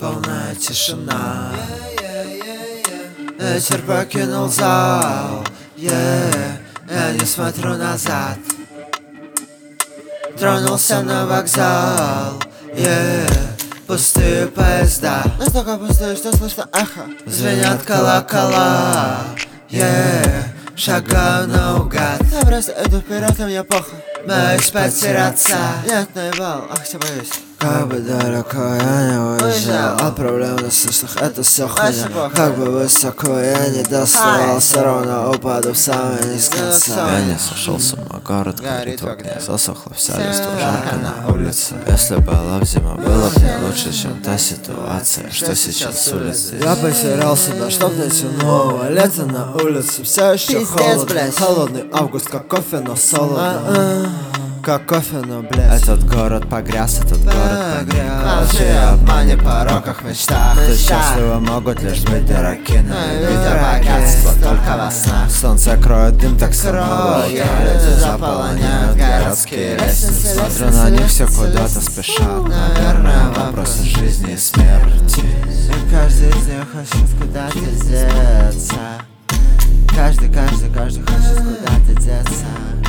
полная тишина. Ветер покинул зал. Я не смотрю назад. Тронулся на вокзал. Пустые поезда. Настолько пустые, что слышно эхо. Звенят колокола. Шагаю наугад. Я просто иду вперед, и мне похуй. Боюсь потеряться. Нет, наебал, ах, я боюсь. Как бы далеко я не уезжал, от проблем насущных это все хуйня. Как бы высоко я не доставал, все равно упаду в самый низ конца. Я не сошел с ума, город горит в огне. Засохла вся листва, жарко на улице. Если была б зима, было бы не лучше, чем та ситуация, что сейчас с улицы. Я потерял себя, чтоб найти нового. Лето на улице, все еще холодно. Холодный август, как кофе, но солоно. Как кофе, но, блядь. Этот город погряз, этот город погряз. Лжи, обмане, пороках, мечтах. Кто счастливы могут лишь быть дураки. Но видя богатство только во снах. Солнце кроет дым, так самого люди заполоняют городские лестницы. Смотрю на них, все куда-то спешат. Наверное, вопросы жизни и смерти. И каждый из них хочет куда-то деться. Каждый хочет куда-то деться.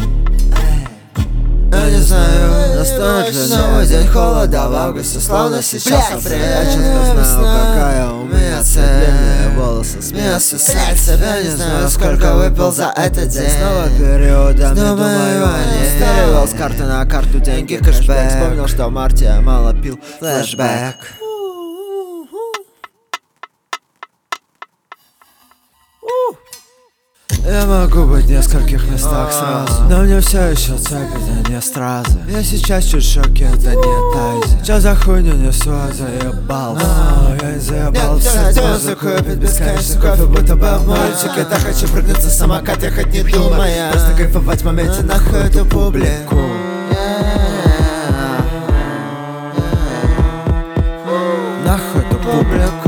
Я не знаю, настанет ли новый день холода в августе, словно сейчас апрель. Я четко знаю, какая у меня цель. Длинные волосы, смеялся сам себя. Не знаю, сколько выпил за этот день. Снова периодами думаю о ней. Перевел с карты на карту деньги, кэшбэк. Вспомнил, что в марте я мало пил. Флэшбэк. Я могу быть в нескольких местах сразу, но мне все еще цепит, а не стразы. Я сейчас чуть в шоке, это не тайзи. Чё за хуйню несу, я заебался. Я не заебался. Музыку пить бесконечно, кофе будто бы в мультике. Так хочу прыгнуть за самокат, ехать не думая. Просто кайфовать в моменте, нахуй эту публику. Нахуй эту публику.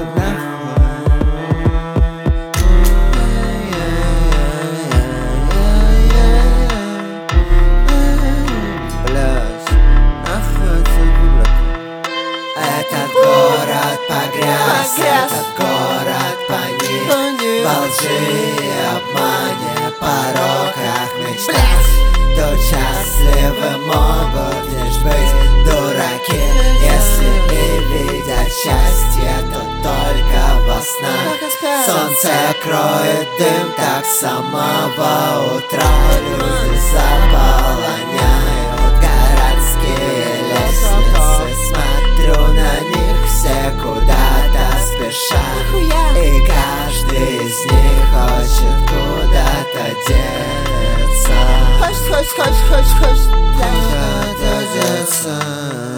Этот город погряз, этот город паник. Во лжи и обмане, пороках мечтать. Тут счастливы могут лишь быть дураки. Если и видят счастье, то только во снах. Солнце кроет дым, так с самого утра. Люди заполоняют городские лестницы. Смотрю на них, все куда-то спешат. И каждый из них хочет куда-то деться. Хочет куда-то деться.